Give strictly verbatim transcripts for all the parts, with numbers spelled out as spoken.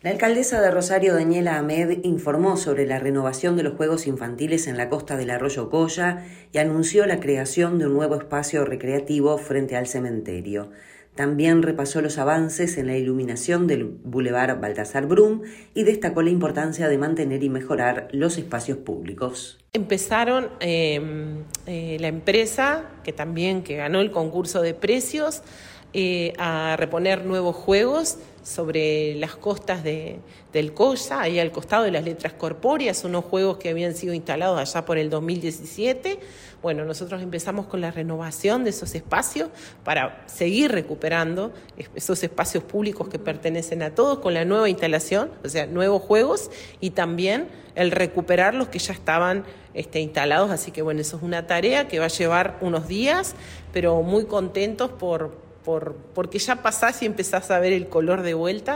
La alcaldesa de Rosario, Daniela Ahmed, informó sobre la renovación de los juegos infantiles en la costa del arroyo Coya y anunció la creación de un nuevo espacio recreativo frente al cementerio. También repasó los avances en la iluminación del Boulevard Baltasar Brum y destacó la importancia de mantener y mejorar los espacios públicos. Empezaron eh, eh, la empresa, que también que ganó el concurso de precios, eh, a reponer nuevos juegos sobre las costas de, del Coya, ahí al costado de las letras corpóreas, unos juegos que habían sido instalados allá por el dos mil diecisiete. Bueno, nosotros empezamos con la renovación de esos espacios para seguir recuperando esos espacios públicos que pertenecen a todos con la nueva instalación, o sea, nuevos juegos y también el recuperar los que ya estaban este, instalados. Así que bueno, eso es una tarea que va a llevar unos días, pero muy contentos por Por, porque ya pasás y empezás a ver el color de vuelta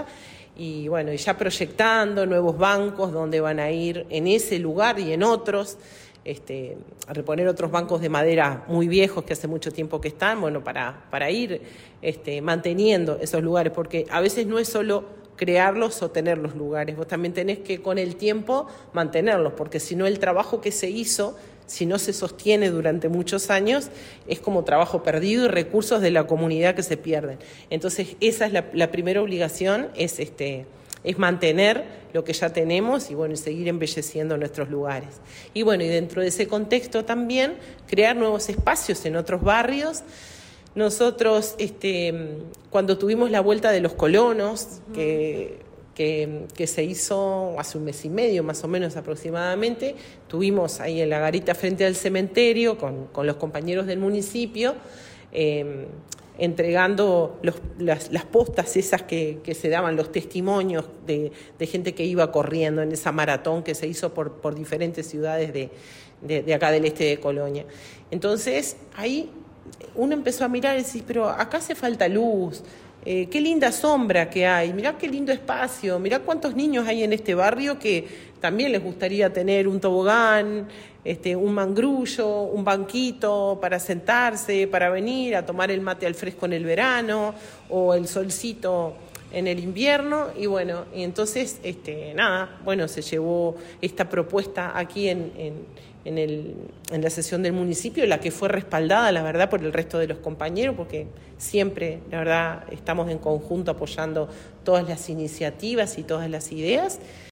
y bueno, y ya proyectando nuevos bancos donde van a ir en ese lugar y en otros, este, a reponer otros bancos de madera muy viejos que hace mucho tiempo que están, bueno, para, para ir este, manteniendo esos lugares, porque a veces no es solo crearlos o tener los lugares, vos también tenés que con el tiempo mantenerlos, porque si no el trabajo que se hizo, si no se sostiene durante muchos años, es como trabajo perdido y recursos de la comunidad que se pierden. Entonces esa es la, la primera obligación, es, este, es mantener lo que ya tenemos y bueno, y seguir embelleciendo nuestros lugares. Y bueno, y dentro de ese contexto también crear nuevos espacios en otros barrios. Nosotros, este, cuando tuvimos la vuelta de los colonos, que, que, que se hizo hace un mes y medio más o menos aproximadamente, tuvimos ahí en la garita frente al cementerio con, con los compañeros del municipio, eh, entregando los, las, las postas esas que, que se daban, los testimonios de, de gente que iba corriendo en esa maratón que se hizo por, por diferentes ciudades de, de, de acá del este de Colonia. Entonces, ahí uno empezó a mirar y decir, pero acá hace falta luz, eh, qué linda sombra que hay, mirá qué lindo espacio, mirá cuántos niños hay en este barrio que también les gustaría tener un tobogán, este, un mangrullo, un banquito para sentarse, para venir a tomar el mate al fresco en el verano o el solcito en el invierno. Y bueno, y entonces este, nada, bueno, se llevó esta propuesta aquí en, en, en, el, en la sesión del municipio, la que fue respaldada, la verdad, por el resto de los compañeros, porque siempre, la verdad, estamos en conjunto apoyando todas las iniciativas y todas las ideas.